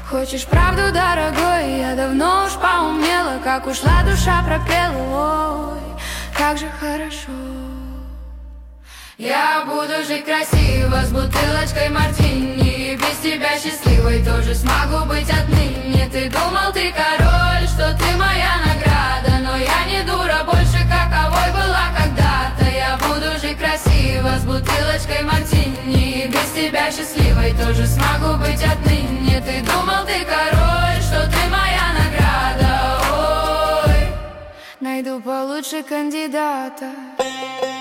Хочешь правду, дорогой? Я давно уж поумела, как ушла душа, пропела. Ой, как же хорошо. Я буду жить красиво, с бутылочкой мартини, и без тебя счастливой тоже смогу быть отныне. Ты думал, ты король, что ты моя награда, но я не дура больше, каковой была когда-то. Я буду жить красиво, с бутылочкой мартини, и без тебя счастливой тоже смогу быть отныне. Ты думал, ты король, что ты моя награда. Ой, найду получше кандидата.